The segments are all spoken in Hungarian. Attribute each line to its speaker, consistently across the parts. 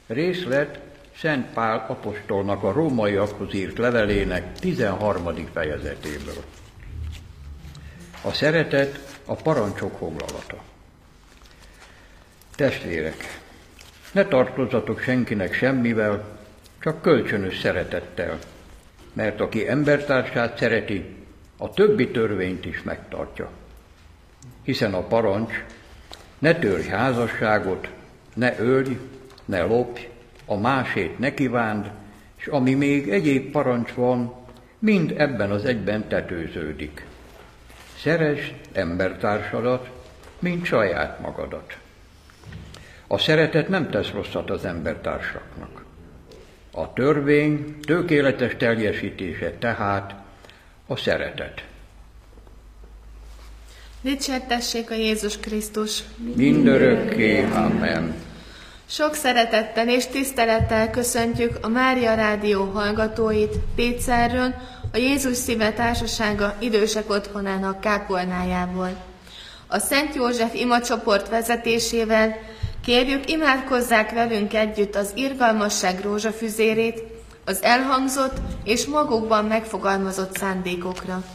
Speaker 1: Részlet Szent Pál apostolnak a rómaiakhoz írt levelének 13. fejezetéből. A szeretet a parancsok foglalata. Testvérek, ne tartozzatok senkinek semmivel, csak kölcsönös szeretettel, mert aki embertársát szereti, a többi törvényt is megtartja. Hiszen a parancs: ne törj házasságot, ne ölj, ne lopj, a másét ne kívánd, és ami még egyéb parancs van, mind ebben az egyben tetőződik. Szeresd embertársadat, mint saját magadat. A szeretet nem tesz rosszat az embertársaknak. A törvény tökéletes teljesítése tehát a szeretet.
Speaker 2: Dicsértessék a Jézus Krisztus!
Speaker 1: Mindörökké, amen.
Speaker 2: Sok szeretettel és tisztelettel köszöntjük a Mária Rádió hallgatóit Pécserről, a Jézus Szíve Társasága idősek otthonának kápolnájából. A Szent József imacsoport vezetésével kérjük, imádkozzák velünk együtt az irgalmasság rózsafüzérét, az elhangzott és magukban megfogalmazott szándékokra.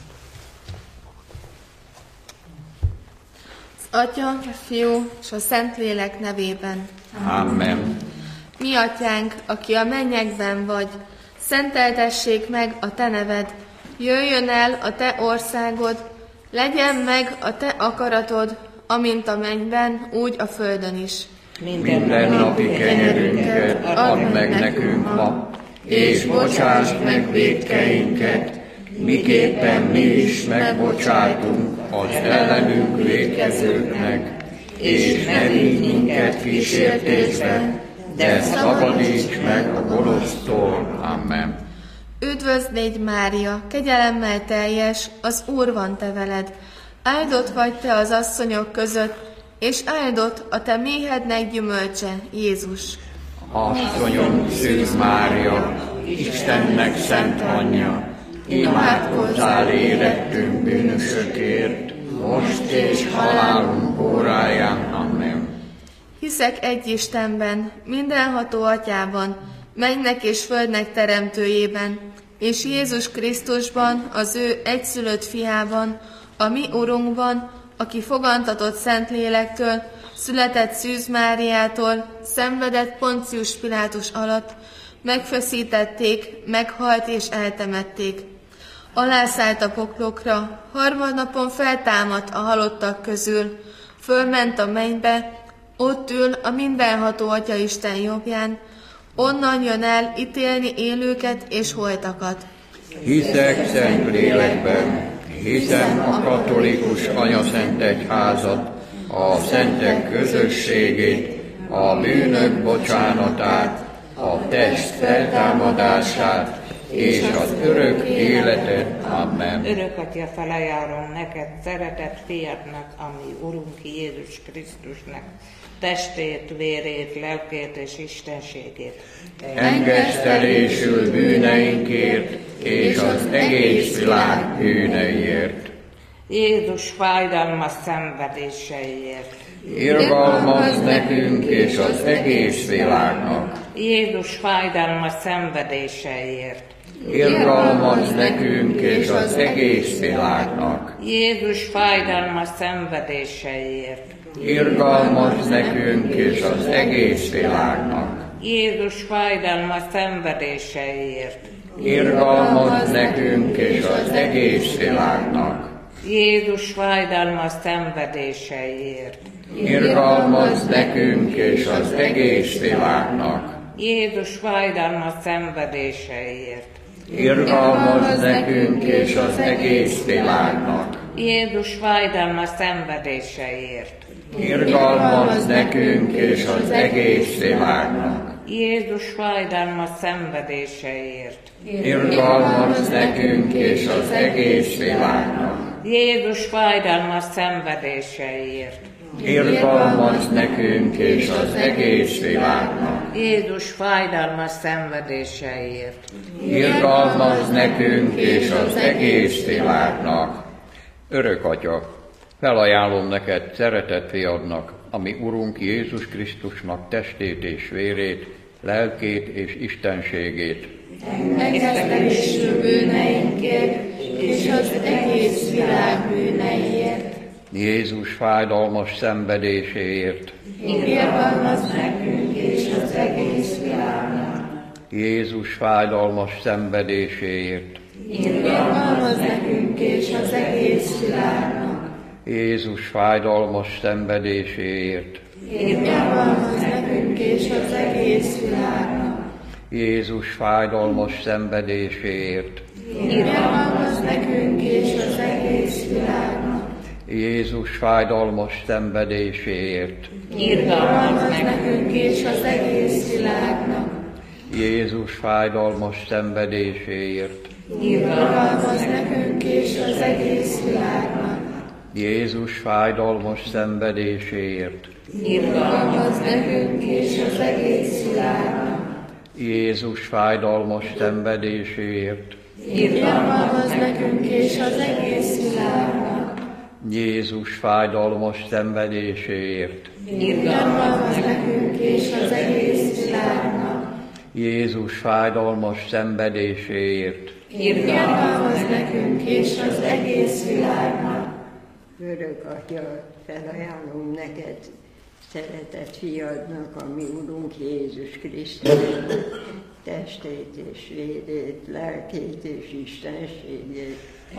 Speaker 2: Az Atya, a Fiú és a Szentlélek nevében.
Speaker 1: Amen.
Speaker 2: Mi atyánk, aki a mennyekben vagy, szenteltessék meg a te neved, jöjjön el a te országod, legyen meg a te akaratod, amint a mennyben, úgy a földön is.
Speaker 1: Minden napi kenyerünket add meg nekünk ma, és bocsáss meg vétkeinket, miképpen mi is megbocsátunk az ellenünk vétkezőknek, és ne vigy minket kísértésbe, de szabadíts meg a gonosztól. Amen.
Speaker 2: Üdvözl légy, Mária, kegyelemmel teljes, az Úr van te veled. Áldott vagy te az asszonyok között, és áldott a te méhednek gyümölcse, Jézus.
Speaker 1: Asszonyom, Szűz Mária, Istennek szent anyja, imádkozzál érettünk bűnösökért, most és halálunk óráján. Amen.
Speaker 2: Hiszek egy Istenben, mindenható Atyában, mennynek és földnek teremtőjében, és Jézus Krisztusban, az ő egyszülött fiában, a mi Urunkban, aki fogantatott Szentlélektől, született Szűz Máriától, szenvedett Poncius Pilátus alatt, megfeszítették, meghalt és eltemették. Alászállt a poklokra, harmadnapon feltámadt a halottak közül, fölment a mennybe, ott ül a mindenható Atya Isten jobbján, onnan jön el ítélni élőket és holtakat.
Speaker 1: Hiszek szent lélekben, hiszem a katolikus anyaszent egyházat, a szentek közösségét, a bűnök bocsánatát, a test feltámadását és az örök életet. Amen.
Speaker 3: Örök Atya, felajánlom neked szeretett fiadnak, ami Urunk Jézus Krisztusnak, testét, vérét, lelkét és istenségét.
Speaker 1: Engesztelésül bűneinkért és az egész világ bűneiért.
Speaker 3: Jézus fájdalmas szenvedéseiért.
Speaker 1: Irgalmazz nekünk és az egész világnak.
Speaker 3: Jézus fájdalmas szenvedéseiért.
Speaker 1: Irgalmazz nekünk és az egész világnak.
Speaker 3: Jézus fájdalmas szenvedéseiért.
Speaker 1: Irgalmazz nekünk és az egész világnak.
Speaker 3: Jézus fájdalmas szenvedéseiért.
Speaker 1: Irgalmazz nekünk és az egész világnak.
Speaker 3: Jézus fájdalmas szenvedéseiért.
Speaker 1: Irgalmazz nekünk és az egész világnak.
Speaker 3: Jézus fájdalmas szenvedéseiért.
Speaker 1: Irgalmazz nekünk és az egész világnak.
Speaker 3: Jézus fájdalmas szenvedéseiért.
Speaker 1: Irgalmazz nekünk és az egész világnak.
Speaker 3: Jézus fájdalmas szenvedéseiért.
Speaker 1: Irgalmazz nekünk és az egész világnak.
Speaker 3: Jézus fájdalmas szenvedéseiért.
Speaker 1: Irgalmazz nekünk és az egész világnak.
Speaker 3: Jézus fájdalmas szenvedéseiért.
Speaker 1: Irgalmazz nekünk és az egész világnak. Örök Atya, felajánlom neked szeretett fiadnak, ami Urunk Jézus Krisztusnak testét és vérét, lelkét és istenségét.
Speaker 2: Engesztelésül bűneinkért, és az egész világ bűneiért.
Speaker 1: Jézus fájdalmas szenvedéséért.
Speaker 2: Irgalmazz nekünk és az egész világnak.
Speaker 1: Jézus fájdalmas szenvedéséért.
Speaker 2: Irgalmazz nekünk és az egész világnak.
Speaker 1: Jézus fájdalmas szenvedéséért.
Speaker 2: Irgalmazz nekünk és az egész világnak.
Speaker 1: Jézus fájdalmas szenvedéséért.
Speaker 2: Irgalmazz nekünk és az egész világnak.
Speaker 1: Jézus fájdalmas szenvedéséért.
Speaker 2: Irgalmazz nekünk és az egész világnak.
Speaker 1: Jézus fájdalmas szenvedéséért.
Speaker 2: Irgalmazz nekünk és az egész világnak.
Speaker 1: Jézus fájdalmas szenvedéséért.
Speaker 2: Irgalmazz nekünk és az egész világnak.
Speaker 1: Jézus fájdalmas szenvedéséért.
Speaker 2: Irgalmazz nekünk és az egész világnak.
Speaker 1: Jézus fájdalmas szenvedéséért.
Speaker 2: Irgalmazz nekünk és az egész világnak.
Speaker 1: Jézus fájdalmas szenvedéséért.
Speaker 2: Irgalmazz nekünk és az egész világnak.
Speaker 4: Örök Atya, felajánlom neked szeretett fiadnak, ami Urunk Jézus Krisztusnak testét és vérét, lelkét és istenségét.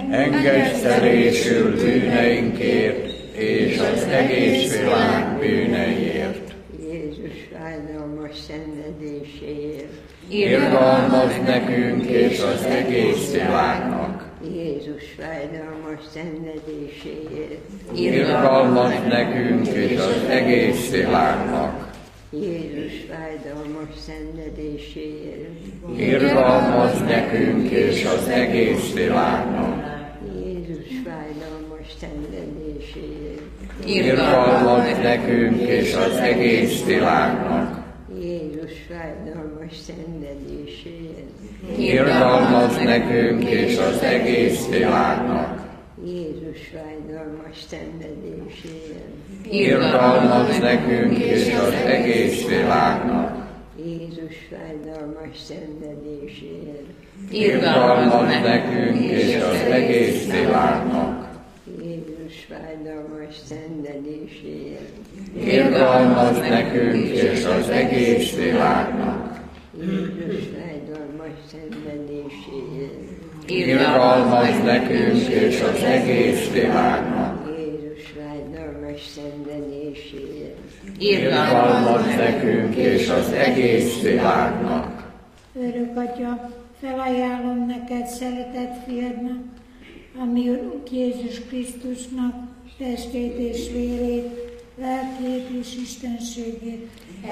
Speaker 1: Engesztelésül bűneinkért és az egész világ bűneiért.
Speaker 4: Jézus fájdalmas szenvedéséért.
Speaker 1: Irgalmazz nekünk és az egész világnak.
Speaker 4: Jézus fájdalmas szenvedéséért.
Speaker 1: Irgalmazz nekünk és az egész világnak.
Speaker 4: Jézus fájdalmas szenvedéséért.
Speaker 1: Irgalmazz nekünk és az egész világnak.
Speaker 4: Jézus fájdalmas szenvedéséért.
Speaker 1: Irgalmazz nekünk és az egész világnak.
Speaker 4: Jézus fájdalmas szenvedéséért.
Speaker 1: Irgalmazz nekünk és az egész világnak.
Speaker 4: Jézus fájdalmas szenvedéséért.
Speaker 1: Irgalmazz nekünk és az egész világnak.
Speaker 4: Jézus fájdalmas szenvedéséért.
Speaker 1: Irgalmazz nekünk és az egész világnak.
Speaker 4: Jézus fájdalmas szenvedéséért.
Speaker 1: Irgalmazz nekünk és az egész világnak.
Speaker 4: Jézus fájdalmas szenvedéséért.
Speaker 1: Irgalmazz nekünk és az egész világnak.
Speaker 4: Jézus fájdalmas szenvedéséért.
Speaker 1: Irgalmazz nekünk és az egész világnak.
Speaker 5: Örök Atya, felajánlom neked szeretett fiadnak, ami Urunk Jézus Krisztusnak testét és vérét, lelkét és istenségét.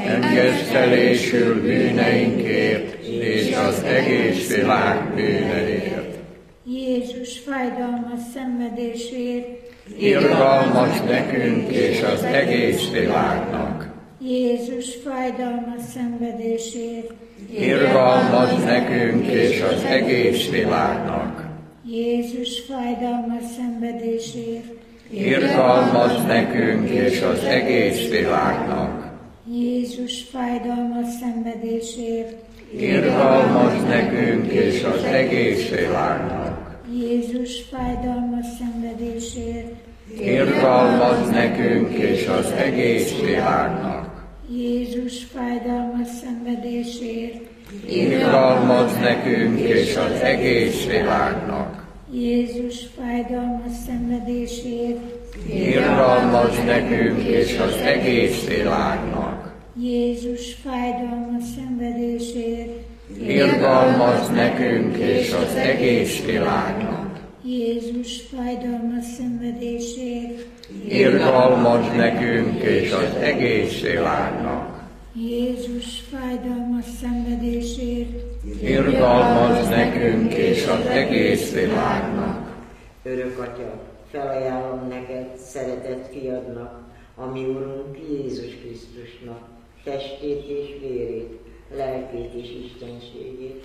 Speaker 1: Engesztelésül bűneinkért és az egész világ bűneiért.
Speaker 5: Jézus fájdalmas szenvedéséért.
Speaker 1: Irgalmazz nekünk és az egész világnak.
Speaker 5: Jézus fájdalmas szenvedéséért.
Speaker 1: Irgalmazz nekünk és az egész világnak.
Speaker 5: Jézus fájdalmas szenvedéséért.
Speaker 1: Irgalmazz nekünk és az egész világnak.
Speaker 5: Jézus fájdalmas szenvedéséért.
Speaker 1: Irgalmazz nekünk és az egész világnak.
Speaker 5: Jézus fájdalmas szenvedéséért.
Speaker 1: Irgalmazz nekünk és az egész világnak.
Speaker 5: Jézus fájdalmas szenvedéséért.
Speaker 1: Irgalmazz nekünk és az egész világnak.
Speaker 5: Jézus fájdalmas szenvedéséért.
Speaker 1: Irgalmazz nekünk és az egész világnak.
Speaker 5: Jézus fájdalmas szenvedéséért.
Speaker 1: Irgalmazz nekünk és az egész világnak.
Speaker 5: Jézus fájdalmas szenvedéséért.
Speaker 1: Irgalmazz nekünk és az egész világnak.
Speaker 5: Jézus fájdalmas szenvedéséért.
Speaker 1: Irgalmazz nekünk és az egész világnak.
Speaker 6: Örök Atya, felajánlom neked szeretett fiadnak, ami Urunk Jézus Krisztusnak testét és vérét, lelkét és istenségét.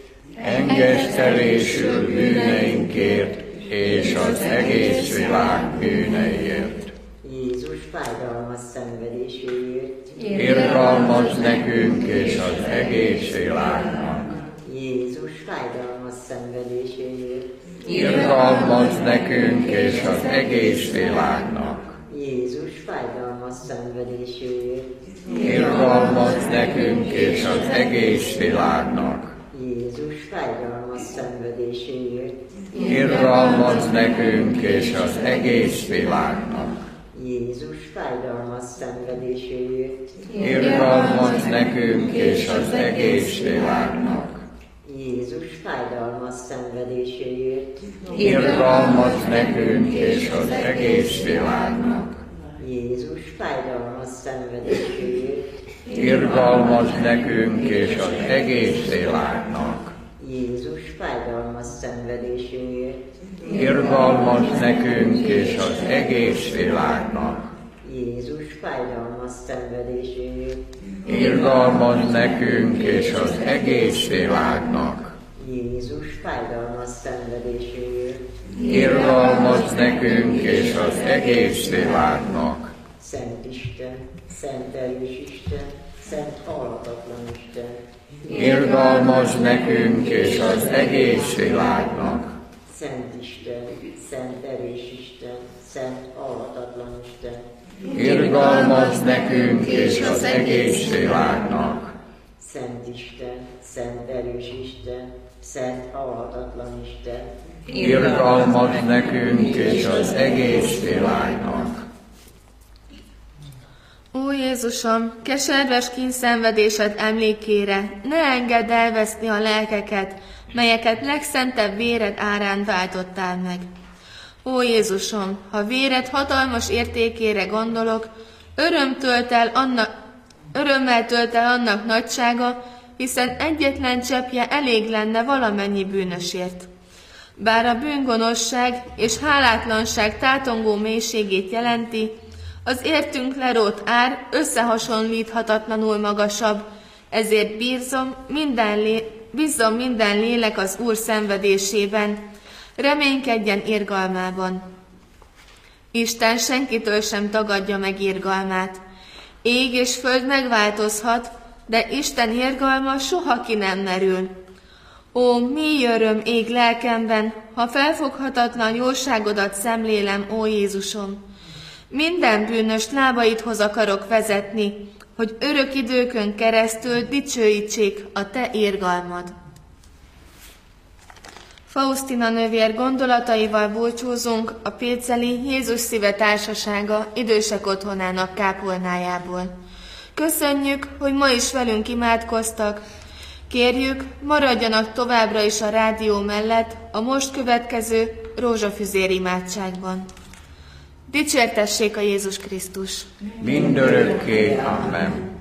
Speaker 1: Engesztelésül bűneinkért és az egész világ bűneiért.
Speaker 6: Jézus fájdalmas szenvedéséért,
Speaker 1: irgalmaz nekünk és az egész világnak.
Speaker 6: Jézus fájdalmas szenvedéséért,
Speaker 1: Irgalmaz nekünk és az egész világnak.
Speaker 6: Jézus fájdalmas szenvedéséért,
Speaker 1: Irgalmaz nekünk és az egész világnak.
Speaker 6: Jézus fájdalmas szenvedéséért,
Speaker 1: Irgalmaz nekünk és az egész világnak.
Speaker 6: Jézus fájdalmas szenvedéséért,
Speaker 1: Irgalmaz nekünk és az egész világnak.
Speaker 6: Jézus fájdalmas szenvedéséért,
Speaker 1: Irgalmaz nekünk és az egész világnak.
Speaker 6: Jézus fájdalmas szenvedéséért,
Speaker 1: Irgalmaz nekünk és az egész világnak.
Speaker 6: Jézus fájdalmas szenvedéséért,
Speaker 1: Irgalmaz nekünk és az egész világnak.
Speaker 6: Jézus fájdalmas szenvedéséért,
Speaker 1: Irgalmaz nekünk és az egész világnak.
Speaker 6: Jézus fájdalmas szenvedéséért,
Speaker 1: Irgalmaz nekünk és az egész világnak.
Speaker 6: Szent Isten, Szent erős Isten, Szent halhatatlan Isten,
Speaker 1: Irgalmaz nekünk és az egész világnak.
Speaker 6: Szent Isten, Szent erős Isten, Szent halhatatlan Isten,
Speaker 1: Irgalmaz nekünk és az egész világnak.
Speaker 6: Szent Isten, Szent erős Isten, Szent halhatatlan Isten,
Speaker 1: Irgalmaz nekünk és az egész világnak.
Speaker 2: Ó Jézusom, keserves kínszenvedésed emlékére ne engedd elveszni a lelkeket, melyeket legszentebb véred árán váltottál meg. Ó Jézusom, ha véred hatalmas értékére gondolok, örömmel tölt el annak nagysága, hiszen egyetlen cseppje elég lenne valamennyi bűnösért. Bár a bűngonoszság és hálátlanság tátongó mélységét jelenti, az értünk lerótt ár összehasonlíthatatlanul magasabb, ezért bízzom minden lélek az Úr szenvedésében, reménykedjen irgalmában. Isten senkitől sem tagadja meg irgalmát. Ég és föld megváltozhat, de Isten irgalma soha ki nem merül. Ó, mi öröm ég lelkemben, ha felfoghatatlan jóságodat szemlélem, ó Jézusom! Minden bűnös lábaidhoz akarok vezetni, hogy örök időkön keresztül dicsőítsék a te irgalmad. Faustina nővér gondolataival búcsúzunk a Péceli Jézus Szíve Társasága idősek otthonának kápolnájából. Köszönjük, hogy ma is velünk imádkoztak. Kérjük, maradjanak továbbra is a rádió mellett a most következő rózsafüzér imádságban. Dicsértessék a Jézus Krisztus!
Speaker 1: Mindörökké, amen.